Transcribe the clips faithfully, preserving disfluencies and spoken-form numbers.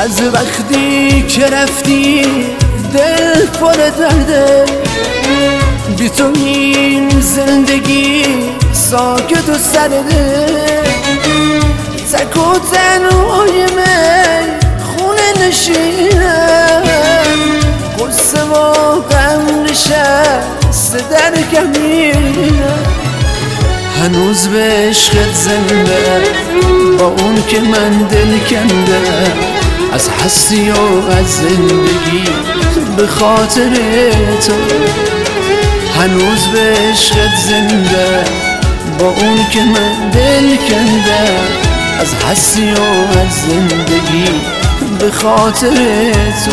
از وقتی که رفتی دل پر درده، بی تو این زندگی ساکت و سرده. تک و تنهای من خونه نشینم، قصه و غم نشسته در کمینم. هنوز به عشقت زنده، با اون که من دل کنده، از هستی و از زندگی به خاطر تو. هنوز به عشقت زنده، با اون که من دل کنده، از هستی و از زندگی به خاطر تو.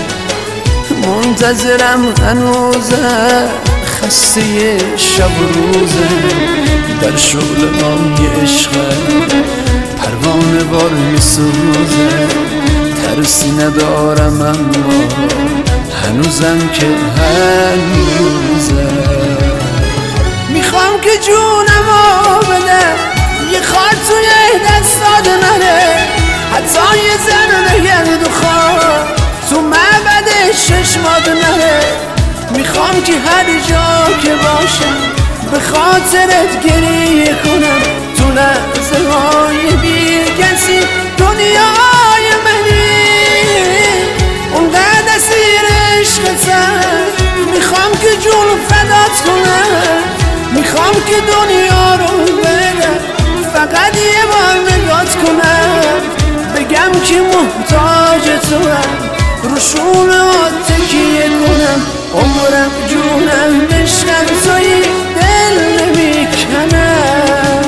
منتظرم هنوزه، خسته شب و روزه، در شعله‌های عشق پروانه بار میسوزه. ترسی ندارم اما هنوزم که هنوزه. میخوام که جونمو بدم، یه خار توی دستات منه، حتی یه ذره گرد و خاک تو معبد چشمات نره. میخوام که هر جا که باشم به خاطرت گریه کنم، تو لحظه های بی کسی دنیای منی. اونقدر اسیر عشقتم، میخوام که جون فدات کنم، میخوام که دنیا رو بدم، فقط یه بار نگات کنم، بگم که محتاج تو هم، رو شونه‌هات تکیه کنم. عمرم جونم عشقم توی دل نمیکنم.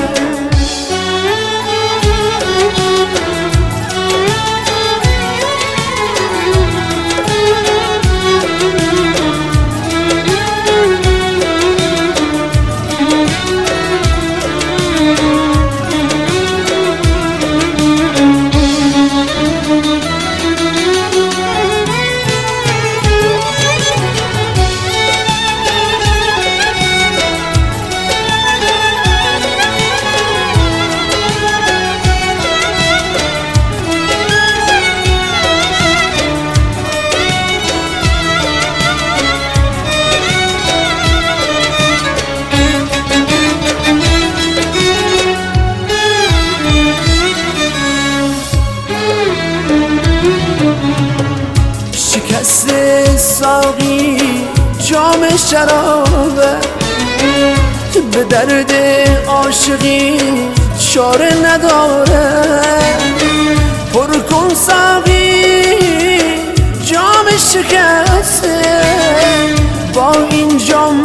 شکست ساقی جام شرابه، به درد عاشقی چاره نداره. پر کن ساقی جام شکسته، با این جام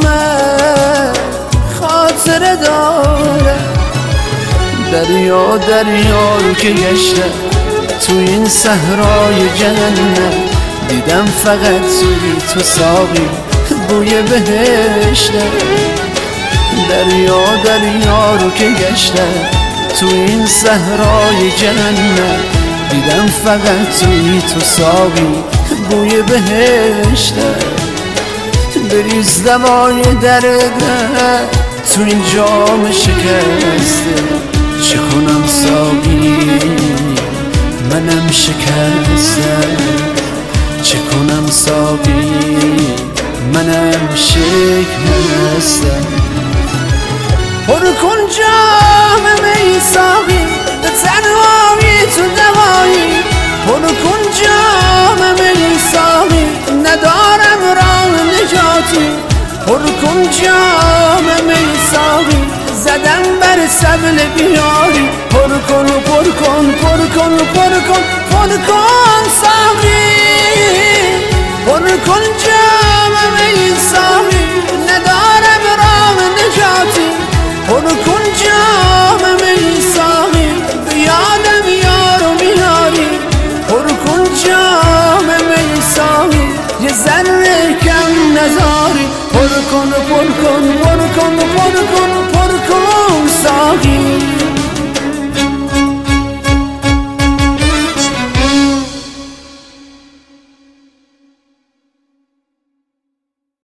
خاطره داره. دریا دریا رو که گشتم تو این صحرای جنت، دیدم فقط توی تو ساقی بوی بهشته. دریا دریا رو که گشتم تو این صحرای جنت، دیدم فقط توی تو ساقی بوی بهشته. بریز دوای درد تو این جام شکسته، چه کنم ساقی منم شکسته، چه کنم ساقی منم شکسته. پر کن جام می ساقی، به تنهایی تو دوایی. پر کن جام می ساقی، ندارم راه نجاتی. پر کن جام می ساقی، زدم بر سبل بیاری. پر کن پر کن پر کن پر کن پر کن ساقی. پر کن جام می ساقی، ندارم راه نجاتی. پر